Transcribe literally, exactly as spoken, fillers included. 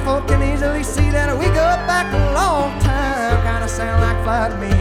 folk can easily see that we go back a long time. Kinda sound like fly to me.